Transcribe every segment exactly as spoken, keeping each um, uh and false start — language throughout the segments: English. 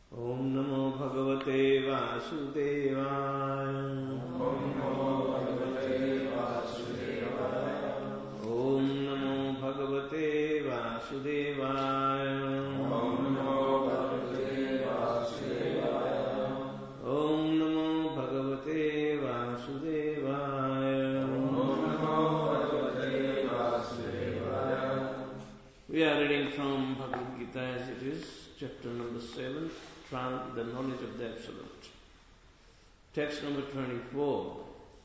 Om Namo Bhagavate Vasudevaya. Om Namo Bhagavate Vasudevaya. Om Namo Bhagavate Vasudevaya. Om Namo Bhagavate Vasudevaya. Om Namo Bhagavate Vasudevaya. Om Namo Bhagavate Vasudevaya. We are reading from Bhagavad Gita as it is, chapter number seven, the knowledge of the Absolute. Text number twenty-four.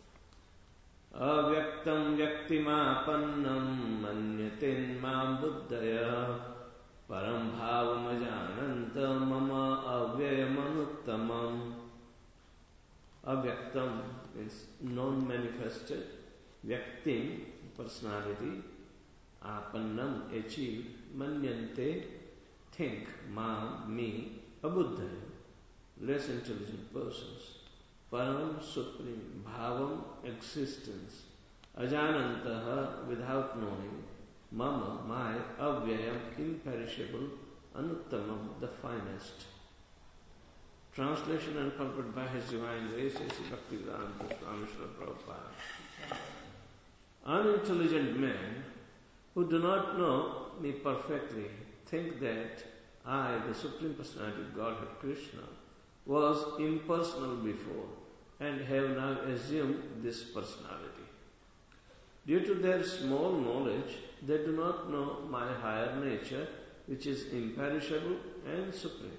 Avyaktam vyaktimapannam manyatin mam buddhaya param bhavam ajananta mama avyayam Avyaktam means non-manifested, vyaktim, personality, apannam, achieved, manyante, think, ma, me, abuddhaya, less intelligent persons, param, supreme, bhavam, existence, ajanantaha, without knowing, mama, my, avyayam, imperishable, anuttamam, the finest. Translation and purport by His Divine Grace, A C Bhaktivedanta Swami Srila Prabhupada. Unintelligent men who do not know me perfectly think that I, the Supreme Personality of Godhead Krishna, was impersonal before and have now assumed this personality. Due to their small knowledge, they do not know my higher nature, which is imperishable and supreme.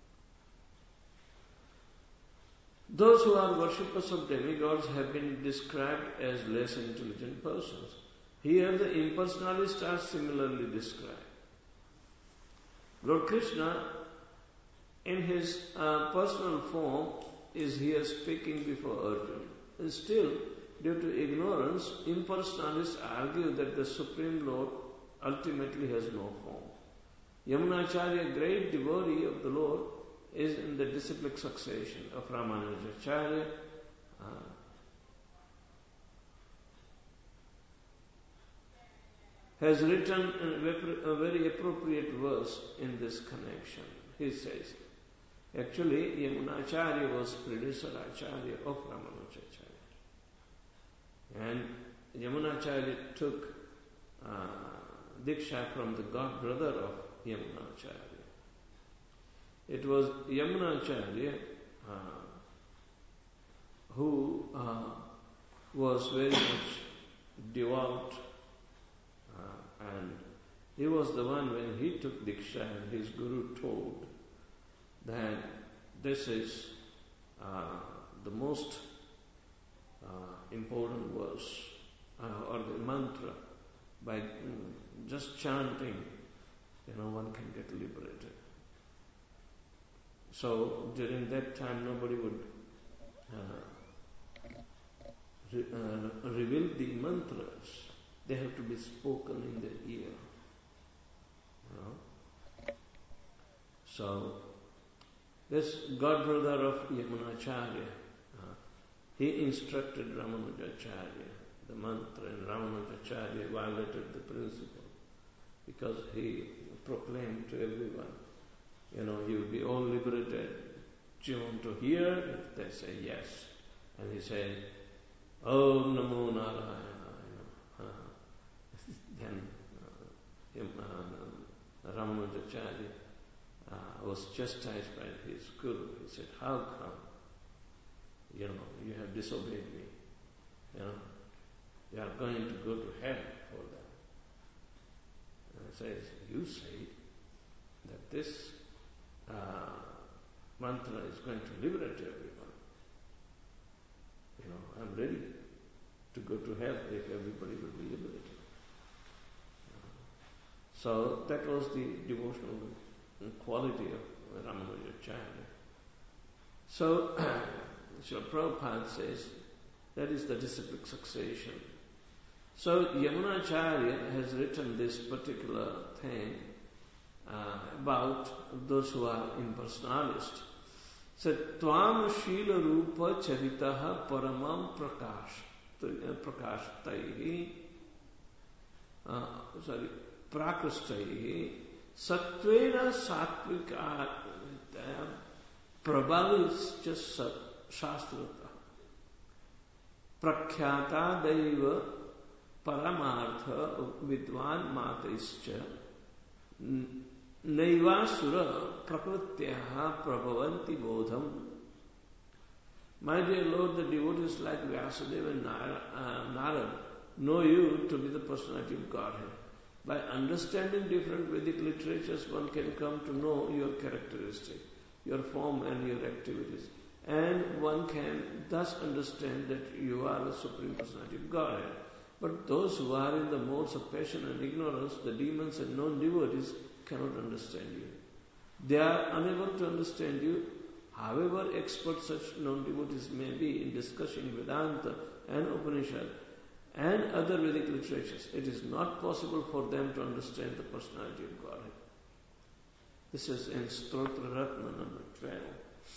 Those who are worshippers of demigods have been described as less intelligent persons. Here the impersonalists are similarly described. Lord Krishna, in his uh, personal form, is here speaking before Arjuna. And still, due to ignorance, impersonalists argue that the Supreme Lord ultimately has no form. Yamunacharya, great devotee of the Lord, is in the disciplic succession of Ramanujacharya. Uh, has written a very appropriate verse in this connection. He says, actually, Yamunacharya was predecessor Acharya of Ramanujacharya. And Yamunacharya took uh, Diksha from the god brother of Yamunacharya. It was Yamunacharya uh, who uh, was very much devout, uh, and he was the one when he took Diksha and his guru told that this is uh, the most uh, important verse uh, or the mantra. By mm, just chanting, you know, one can get liberated. So during that time, nobody would uh, re, uh, reveal the mantras. They have to be spoken in the ear. You know? So this god brother of Yamunacharya, uh, he instructed Ramanujacharya the mantra, and Ramanujacharya violated the principle because he proclaimed to everyone, you know, you will be all liberated. Do you want to hear? They say yes. And he said, Om Namo Narayana. Uh, then uh, him, uh, Ramanujacharya uh, was chastised by his guru. He said, how come? You know, you have disobeyed me. You know, you are going to go to hell for that. And he says, you say that this uh, mantra is going to liberate everyone. You know, I'm ready to go to hell if everybody will be liberated. So that was the devotional quality of Ramanujacharya. So Srila Prabhupada says that is the disciplic succession. So Yamunacharya has written this particular thing uh, about those who are impersonalists. Said, Tvam Shila Rupa Charitaha Paramam Prakash Prakashtaihi uh, sorry Prakashtaihi Satvena Satvika Prabhavischa Shastrata Prakhyata Daiva Paramartha Vidwan Mataischa Naivasura Prakrityaha Prabhavanti Bodham. My dear Lord, the devotees like Vyasadeva and Narad know you to be the personality of Godhead. By understanding different Vedic literatures, one can come to know your characteristic, your form and your activities. And one can thus understand that you are the Supreme Personality of Godhead. But those who are in the modes of passion and ignorance, the demons and non-devotees, cannot understand you. They are unable to understand you, however expert such non-devotees may be in discussing Vedanta and Upanishad and other Vedic literatures. It is not possible for them to understand the personality of Godhead. This is in Stotra Ratna number twelve.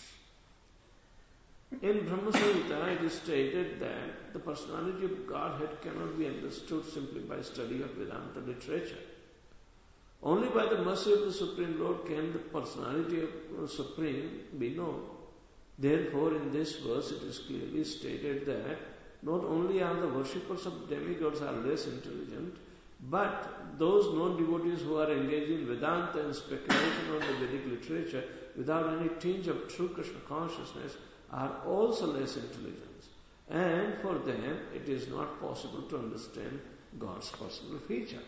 In Brahma Samhita it is stated that the personality of Godhead cannot be understood simply by study of Vedanta literature. Only by the mercy of the Supreme Lord can the personality of the Supreme be known. Therefore, in this verse it is clearly stated that not only are the worshippers of demigods are less intelligent, but those non-devotees who are engaged in Vedanta and speculation on the Vedic literature without any tinge of true Krishna consciousness are also less intelligent. And for them it is not possible to understand God's personal feature.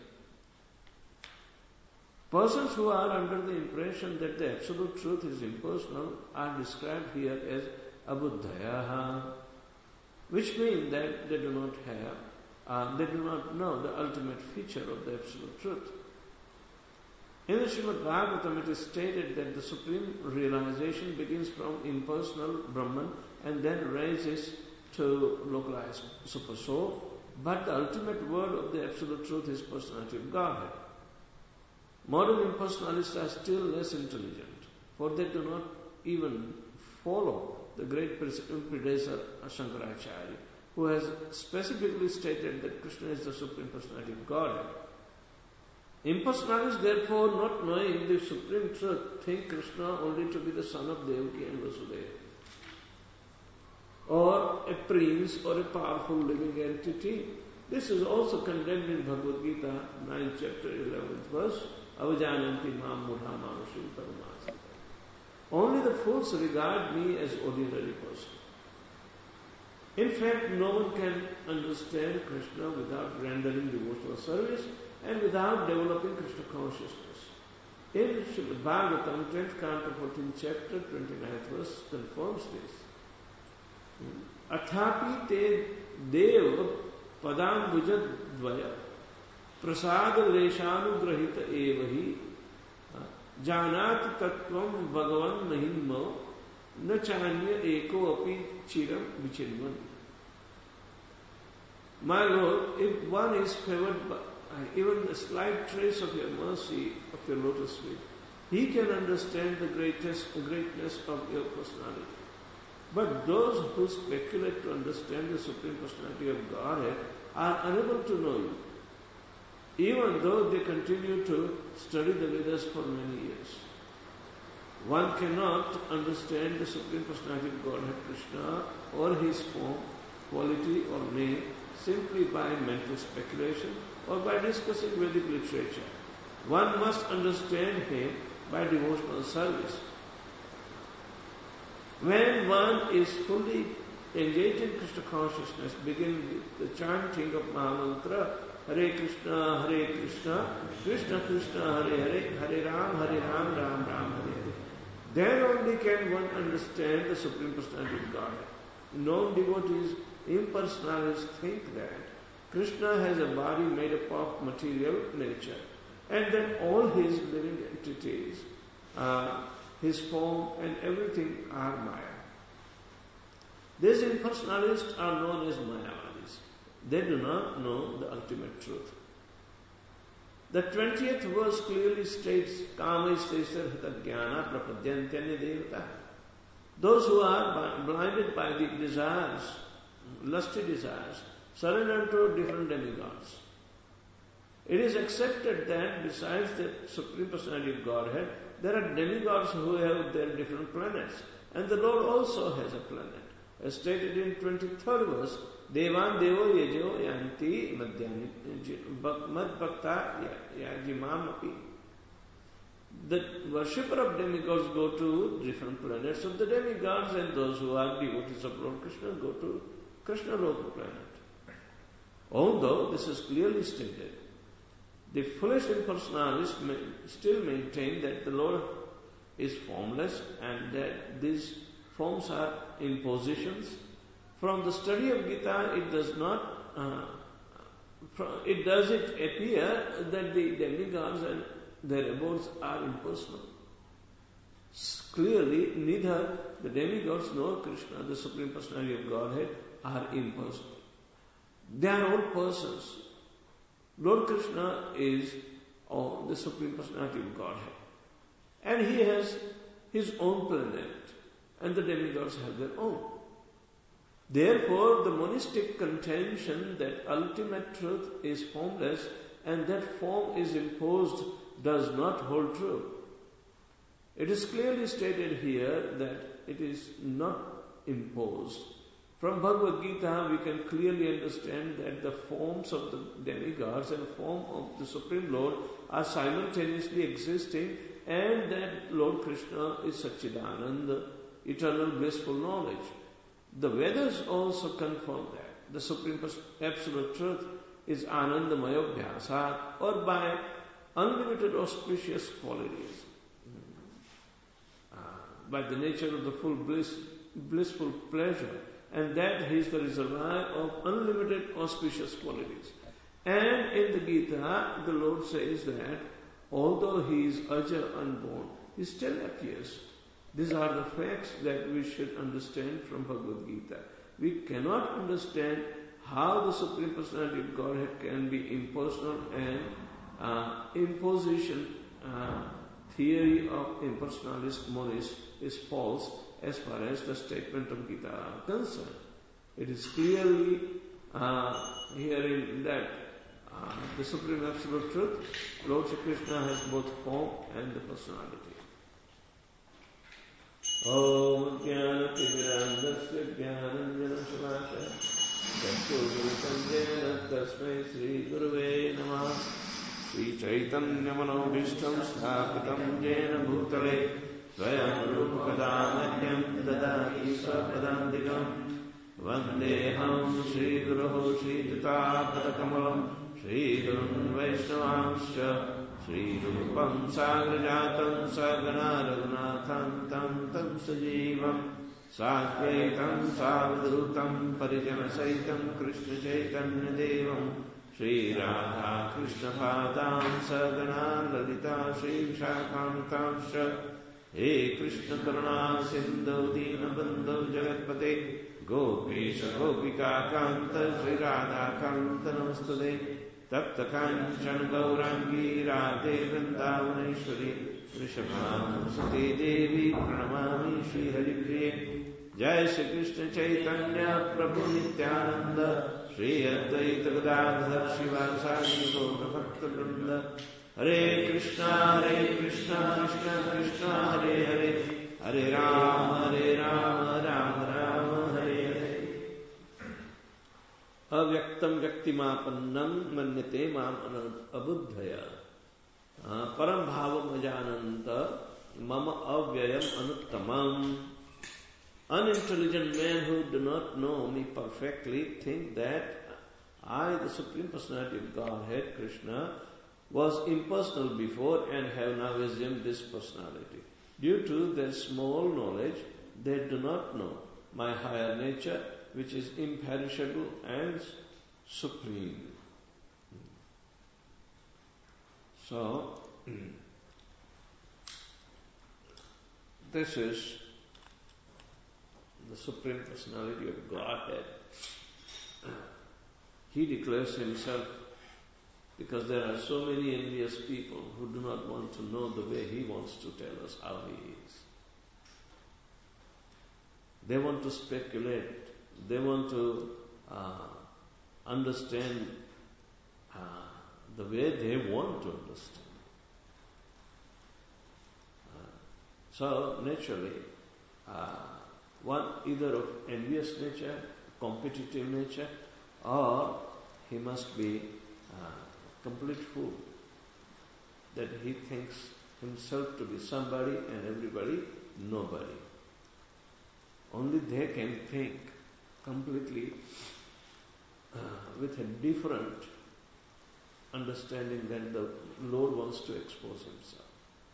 Persons who are under the impression that the absolute truth is impersonal are described here as abuddhayaha, which means that they do not have, uh, they do not know the ultimate feature of the absolute truth. In the Srimad Bhagavatam it is stated that the supreme realization begins from impersonal Brahman and then rises to localized super soul, but the ultimate word of the absolute truth is personality of Godhead. Modern impersonalists are still less intelligent, for they do not even follow the great predecessor Shankaracharya, who has specifically stated that Krishna is the Supreme Personality of Godhead. Impersonalists, therefore, not knowing the Supreme Truth, think Krishna only to be the son of Devaki and Vasudeva, or a prince or a powerful living entity. This is also condemned in Bhagavad Gita, ninth chapter, eleventh verse. Avajananti mam mudha manushim paramasa. Only the fools regard me as ordinary person. In fact, no one can understand Krishna without rendering devotional service and without developing Krishna consciousness. In Srimad Bhagavatam, tenth canto, fourteenth chapter, twenty-ninth verse confirms this. Athapi te dev padambujad dvaya prasad leshanugrahita evahi janat tattvam bhagavan mahimma na chanya eko api chiram vichirvan. My Lord, if one is favored by even a slight trace of your mercy, of your lotus feet, he can understand the greatest greatness of your personality. But those who speculate to understand the Supreme Personality of Godhead are unable to know you, even though they continue to study the Vedas for many years. One cannot understand the Supreme Personality of Godhead Krishna or his form, quality or name simply by mental speculation or by discussing Vedic literature. One must understand him by devotional service. When one is fully engaged in Krishna consciousness, begin with the chanting of Mahamantra, Hare Krishna, Hare Krishna, Krishna Krishna, Hare Hare, Hare Ram, Hare Ram, Ram Ram, Hare Hare. Then only can one understand the Supreme Personality of Godhead. Non-devotees, impersonalists think that Krishna has a body made up of material nature, and that all his living entities, uh, his form and everything are Maya. These impersonalists are known as Mayavadis. They do not know the ultimate truth. The twentieth verse clearly states, Kama istesar hita jnana prapadyantanya devata. Those who are blinded by the desires, lusty desires, surrender to different demigods. It is accepted that besides the Supreme Personality of Godhead, there are demigods who have their different planets. And the Lord also has a planet. As stated in twenty-third verse, Devan Devo Yejo Yanti Mad Bhakta Yajimam Api. The worshipper of demigods go to different planets of the demigods, and those who are devotees of Lord Krishna go to Krishna Loka planet. Although this is clearly stated, the foolish impersonalists may still maintain that the Lord is formless and that these forms are impositions. From the study of Gita, it does not, uh, it does it appear that the demigods and their abodes are impersonal. Clearly, neither the demigods nor Krishna, the Supreme Personality of Godhead, are impersonal. They are all persons. Lord Krishna is oh, the Supreme Personality of Godhead. And He has His own planet, and the demigods have their own. Therefore, the monistic contention that ultimate truth is formless and that form is imposed does not hold true. It is clearly stated here that it is not imposed. From Bhagavad Gita, we can clearly understand that the forms of the demigods and form of the Supreme Lord are simultaneously existing, and that Lord Krishna is Satchidananda, eternal blissful knowledge. The Vedas also confirm that the Supreme Absolute Truth is Anandamaya Bhyasa, or by unlimited auspicious qualities, uh, by the nature of the full bliss, blissful pleasure, and that He is the reservoir of unlimited auspicious qualities. And in the Gita, the Lord says that although He is Aja, unborn, He still appears. These are the facts that we should understand from Bhagavad Gita. We cannot understand how the Supreme Personality of Godhead can be impersonal, and uh, imposition uh, theory of impersonalist monists is false as far as the statement of Gita are concerned. It is clearly uh, hearing that uh, the Supreme Absolute Truth, Lord Shri Krishna, has both form and the personality. Om Jnana Timirandasya Jnananjana Shalakaya Chakshurutam Jena Tasmai Sri Gurave Namah Sri Chaitanya Manobhishtam Sthapitam Jena Bhutale Swayam Rupadananyam Dadati Swapadantikam Vandeham Sri Guruho Sri Jatapatakamulam Sri Gurun Vaishnavamscha Sri Rupam Sagrajatam Sagana Raghunatham Tam Tam Sajivam Satvaitam Savadhutam Parijana Saitam Krishna Chaitanya Devam Sri Radha Krishna Padam Sagana Lalita Sri Vishakantamsha He Krishna Karuna Sindhu Dina Bandhu Jagatpate Gopesha Gopika Kanta Sri Radha Kanta Namaste Tapta Kanchan Gaurangi Radhe Vrindavaneshwari Vrishabhanusate Devi Pranamami Shri Haripriye Jai Shri Krishna Chaitanya Prabhu Nityananda Shri Advaita Gadadhar Shivasadi Gaura Bhakta Vrinda Hare Krishna Hare Krishna Krishna Krishna Hare Hare Hare Rama Hare Rama Rama Rama Hare Hare Avyaktam Vyaktimapannam Manyate Mam Abuddhaya Param Bhavam Ajananta Mama Avyayam Anuttamam. Unintelligent men who do not know me perfectly think that I, the Supreme Personality of Godhead, Krishna, was impersonal before and have now assumed this personality. Due to their small knowledge, they do not know my higher nature, which is imperishable and supreme. So, this is the Supreme Personality of Godhead. He declares Himself, because there are so many envious people who do not want to know the way He wants to tell us how He is. They want to speculate. They want to uh, understand uh, the way they want to understand. Uh, so naturally, uh, one either of envious nature, competitive nature, or he must be uh, complete fool, that he thinks himself to be somebody and everybody nobody. Only they can think completely uh, with a different understanding that the Lord wants to expose himself.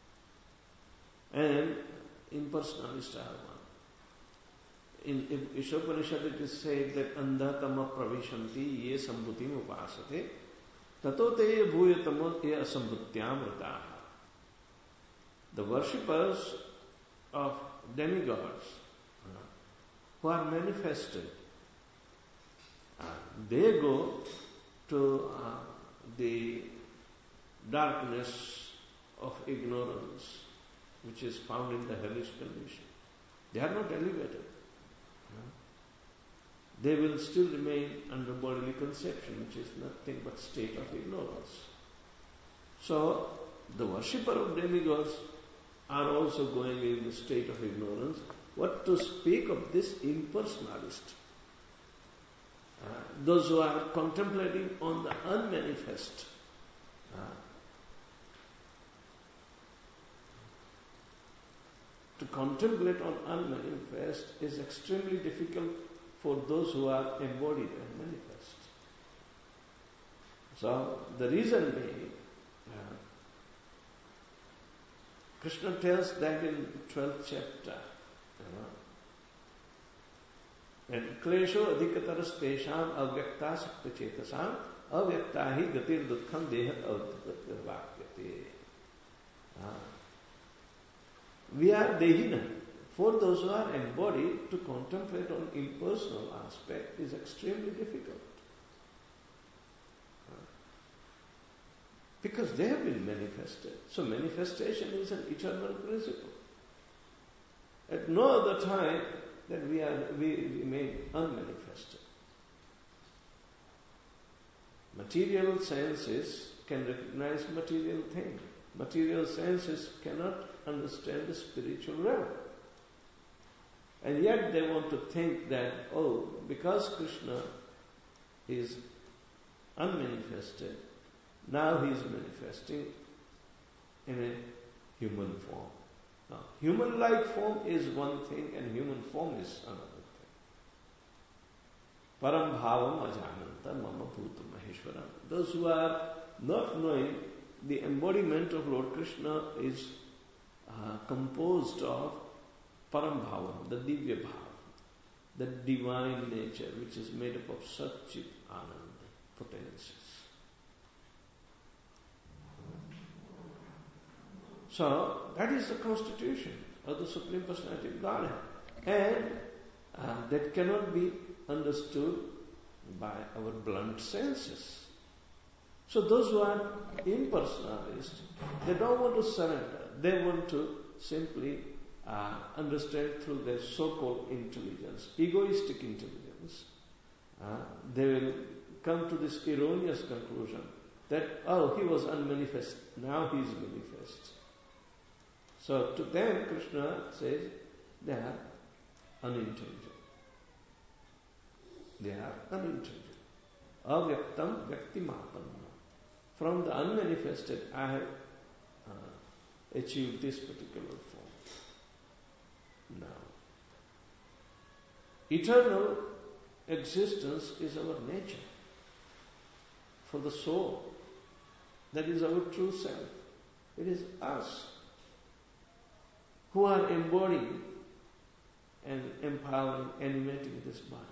And impersonalists are one. In, in Ishopanishad it is said that andhatama pravishanti ye sambhutim upasate tato te bhuyatama ye asambhutyam rataha. The worshippers of demigods uh, who are manifested, uh, they go to uh, the darkness of ignorance which is found in the hellish condition. They are not elevated. They will still remain under bodily conception, which is nothing but state of ignorance. So, the worshipper of demigods are also going in the state of ignorance. What to speak of this impersonalist? Uh, those who are contemplating on the unmanifest. Uh, to contemplate on unmanifest is extremely difficult for those who are embodied and manifest. So, the reason being, uh, Krishna tells that in twelfth chapter, you know, and klesho adhikataras tesham avyakta sakta chetasam avyakta hi gatir dukkham deha avvakyate. We are dehina. For those who are embodied, to contemplate on impersonal aspect is extremely difficult. Because they have been manifested. So manifestation is an eternal principle. At no other time that we are we remain unmanifested. Material senses can recognize material things. Material senses cannot understand the spiritual realm. And yet they want to think that, oh, because Krishna is unmanifested, now he is manifesting in a human form. Now, human-like form is one thing and human form is another thing. Param bhavam ajananta mama bhuta maheshwaram. Those who are not knowing the embodiment of Lord Krishna is uh, composed of Param Bhavam, the Divya Bhav, the divine nature which is made up of Satchit Ananda potencies. So, that is the constitution of the Supreme Personality of Godhead. And uh, that cannot be understood by our blunt senses. So those who are impersonalists, they don't want to surrender. They want to simply uh, understand through their so-called intelligence, egoistic intelligence. Uh, they will come to this erroneous conclusion that, oh, he was unmanifest, now he is manifest. So to them, Krishna says, they are unintelligent. They are unintelligent. Avyaktam vyaktimapanna. From the unmanifested, I have uh, achieved this particular form. Now, eternal existence is our nature. For the soul, that is our true self. It is us who are embodying and empowering, animating this body.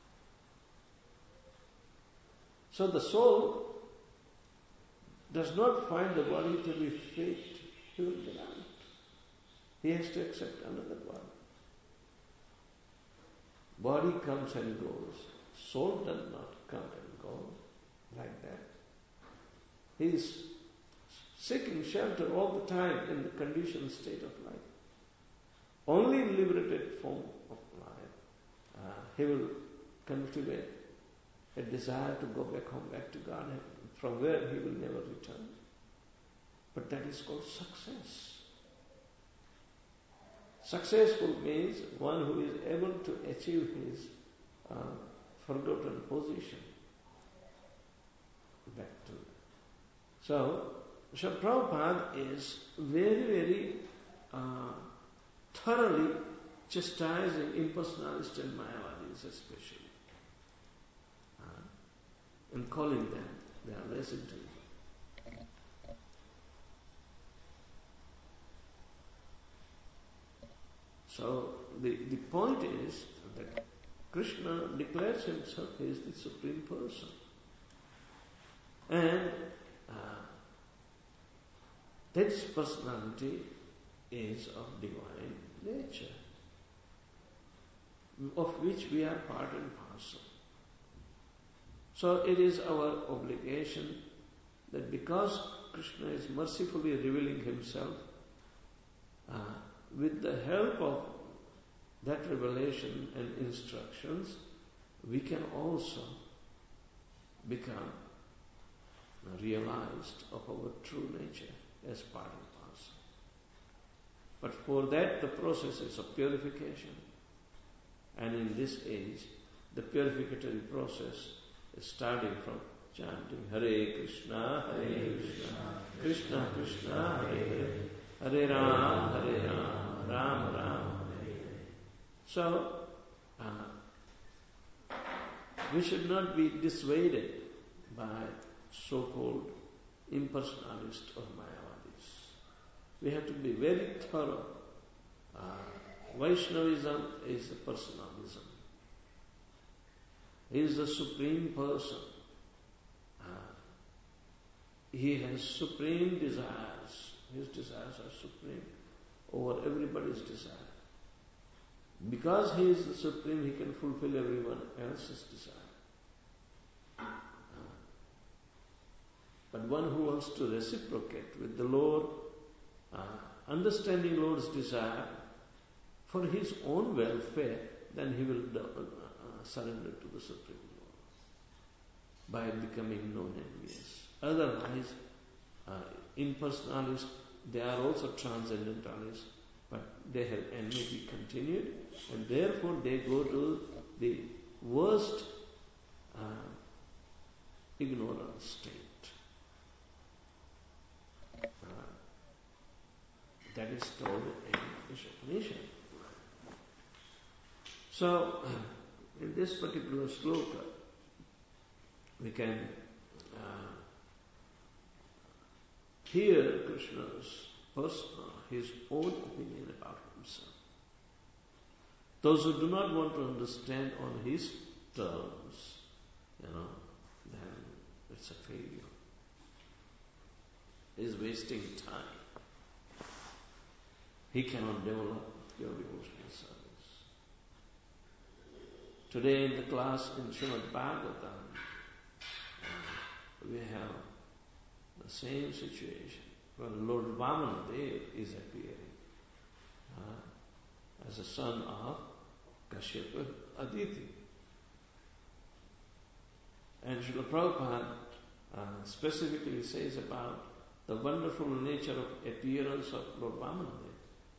So the soul does not find the body to be fit. He will get out. He has to accept another body. Body comes and goes. Soul does not come and go like that. He is seeking shelter all the time in the conditioned state of life. Only in liberated form of life, uh, he will cultivate a desire to go back home, back to Godhead, from where he will never return. But that is called success. Successful means one who is able to achieve his uh, forgotten position. Back to So, Srila Prabhupada is very, very uh, thoroughly chastising impersonalists and Mayavadis especially, uh, and calling them, they are less intelligent. So the, the point is that Krishna declares himself as the Supreme Person. And uh, this personality is of divine nature, of which we are part and parcel. So it is our obligation that because Krishna is mercifully revealing himself, uh, with the help of that revelation and instructions, we can also become realized of our true nature as part and parcel. But for that, the process is of purification. And in this age, the purificatory process is starting from chanting Hare Krishna, Hare Krishna, Krishna Krishna, Hare Hare, Hare Ram, Hare Ram, Ram Ram, Hare Hare. So, uh, we should not be dissuaded by so-called impersonalists or Mayavadis. We have to be very thorough. Uh, Vaishnavism is a personalism. He is the supreme person. Uh, he has supreme desires. His desires are supreme over everybody's desire. Because he is the supreme, he can fulfill everyone else's desire. But one who wants to reciprocate with the Lord, uh, understanding Lord's desire for his own welfare, then he will uh, uh, surrender to the Supreme Lord by becoming non-envious. Otherwise, uh, impersonalists, they are also transcendentalists, but they have enmity continued, and therefore they go to the worst uh, ignorant state. Uh, that is told in Upanishad. So, in this particular sloka, we can uh, hear Krishna's personal, his own opinion about himself. Those who do not want to understand on his terms, you know, then it's a failure. He is wasting time. He cannot develop pure devotional service. Today in the class in Srimad Bhagavatam, we have the same situation when Lord Vamanadev is appearing uh, as a son of Kashyapa Aditi. And Srila Prabhupada uh, specifically says about the wonderful nature of appearance of Lord Vamanadev.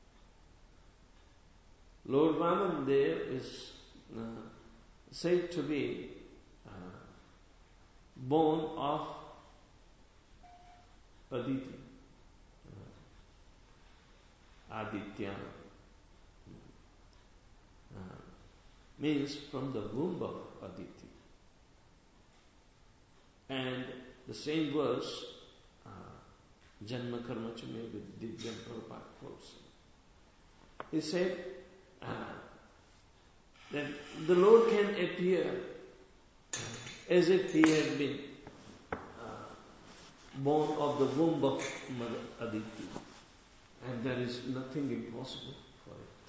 Lord Vamanadev is uh, said to be uh, born of Aditi, uh, Aditya, uh, means from the womb of Aditi. And the same verse, uh, Janma Karma Chame with Divyam Prabhupada quotes. He said uh, that the Lord can appear as if he had been uh, born of the womb of Mother Aditi, and there is nothing impossible for it.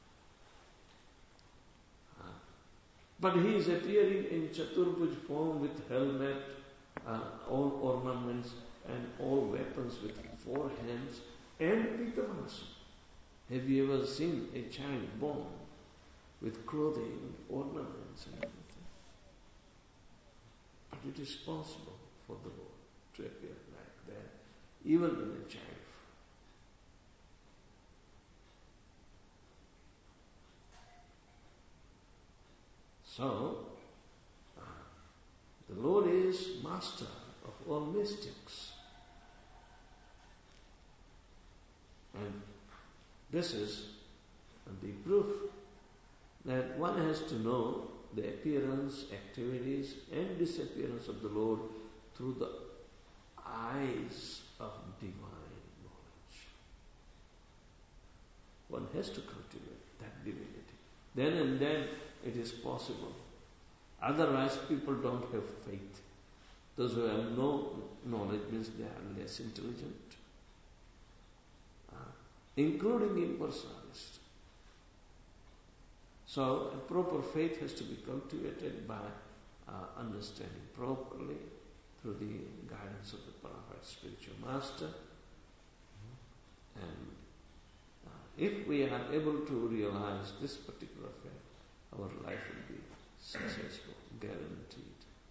Uh, but he is appearing in Chaturbhuj form with helmet, uh, all ornaments and all weapons with four hands and Pitavasa. Have you ever seen a child born with clothing, ornaments and everything? But it is possible for the Lord. to appear like that, even in a child. So, uh, the Lord is master of all mystics. And this is the proof that one has to know the appearance, activities and disappearance of the Lord through the eyes of divine knowledge. One has to cultivate that divinity. Then and then it is possible. Otherwise people don't have faith. Those who have no knowledge means they are less intelligent, uh, including impersonalists. So a proper faith has to be cultivated by uh, understanding properly through the guidance of the Prabhupada spiritual master. And uh, if we are able to realize this particular fact, our life will be successful, guaranteed.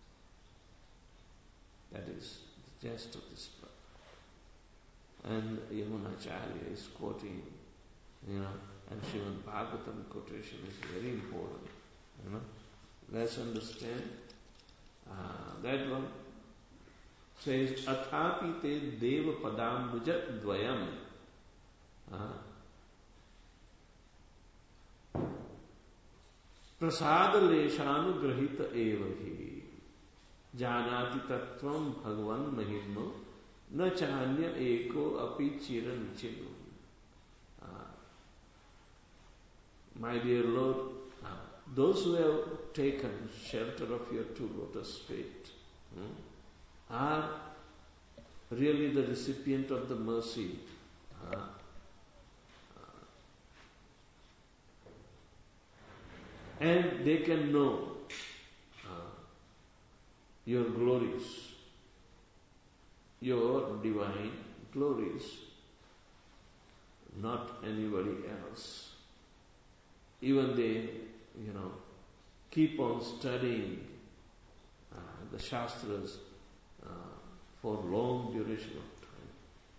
That is the gist of this prayer. And Yamunacharya is quoting, you know, and Srimad Bhagavatam quotation is very important. You know, let's understand uh, that one says Athapi te deva padambuja dvayam prasada leshanu grahita evahi janati tattvam bhagavan mahimno na chanya eko api chiran chinu. My dear Lord, uh, those who have taken shelter of your two lotus feet hmm, are really the recipient of the mercy. Uh, uh, and they can know uh, your glories, your divine glories, not anybody else. Even they, you know, keep on studying uh, the Shastras uh, for long duration of time.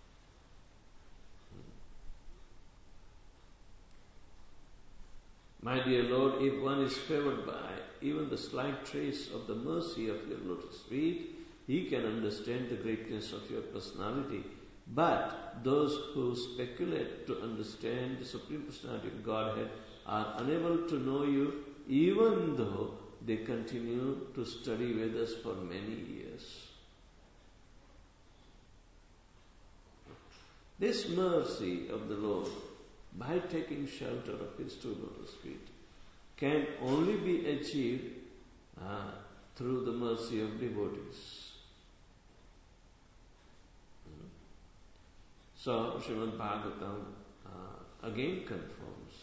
My dear Lord, if one is favored by even the slight trace of the mercy of your lotus feet, he can understand the greatness of your personality. But those who speculate to understand the Supreme Personality of Godhead are unable to know you even though they continue to study Vedas for many years. This mercy of the Lord, by taking shelter of His two lotus feet, can only be achieved uh, through the mercy of devotees. Hmm. So, Srimad Bhagavatam uh, again confirms.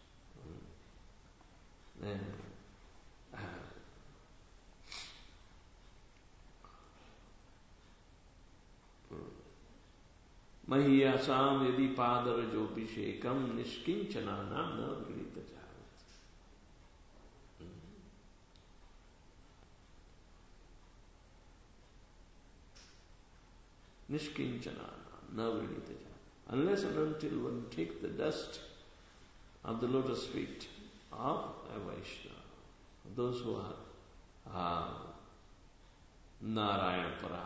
Hmm. And, uh, Mahiyasam yadi padarajopishekam nishkinchanana na grinita javat. Nishkinchanana na grinita javat. Unless and until one takes the dust of the lotus feet of a Vaishnava, those who are uh, Narayana Para,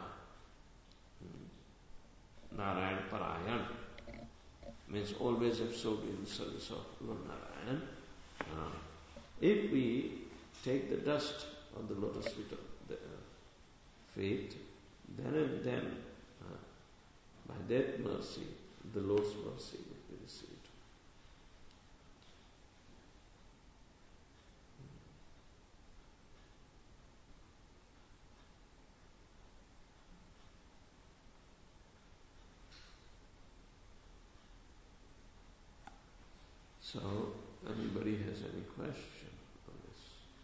Narayana Parayan, means always absorbed in the service of Lord Narayan. Uh, if we take the dust of the lotus feet of the uh, feet, then and then, uh, by that mercy, the Lord's mercy will be received. So, anybody has any question on this?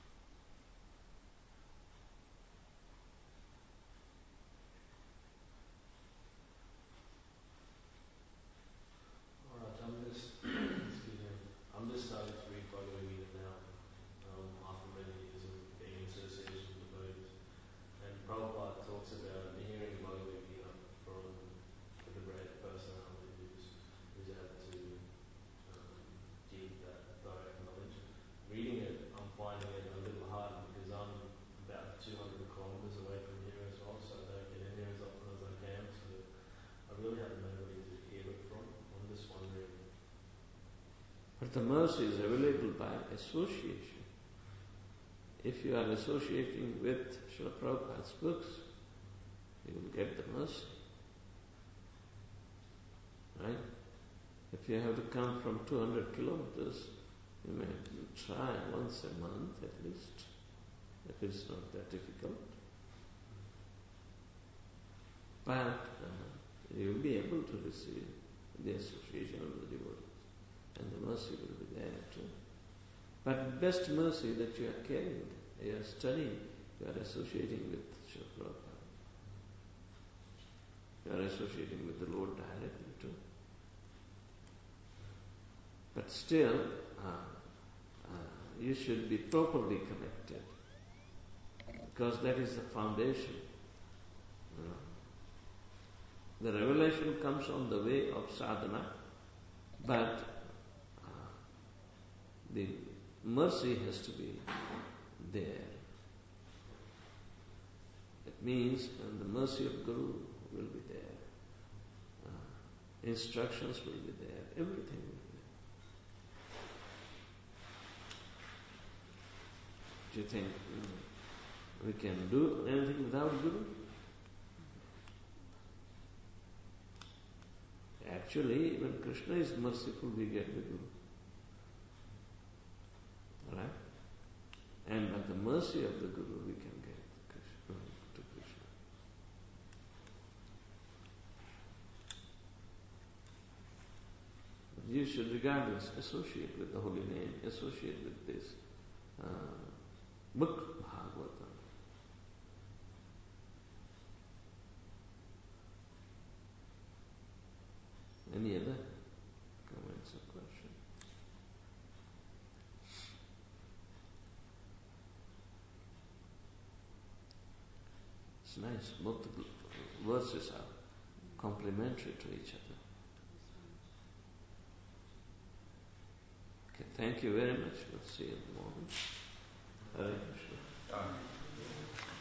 Alright, I'm just, excuse me, I'm just starting to read Bhagavad Gita now, um, after many years of being in association with devotees. And Prabhupada talks about hearing Bhagavad Gita finding it a little hard because I'm about two hundred kilometres away from here as well, so I don't get in here as often as I can. So I really have nobody to hear it from. I'm just wondering. But the mercy is available by association. If you are associating with Srila Prabhupada's books, you will get the mercy. Right? If you have to come from two hundred kilometers, you may try once a month at least, if it's not that difficult. But uh, you will be able to receive the association of the devotees, and the mercy will be there too. But best mercy that you are carrying, you are studying, you are associating with Srila Prabhupada. You are associating with the Lord directly too. But still, uh, uh, you should be properly connected, because that is the foundation. You know. The revelation comes on the way of sadhana, but uh, the mercy has to be there. It means, and the mercy of Guru will be there. Uh, instructions will be there. Everything will be there. Do you think mm, we can do anything without Guru? Actually, when Krishna is merciful, we get the Guru. Alright? And by the mercy of the Guru, we can get Krishna, to Krishna. You should regard this, associate with the holy name, associate with this uh, book, Bhagavatam. Any other comments or questions? It's nice. Both the verses are complementary to each other. Okay, thank you very much. We'll see you in the morning. Hare Krishna. Done.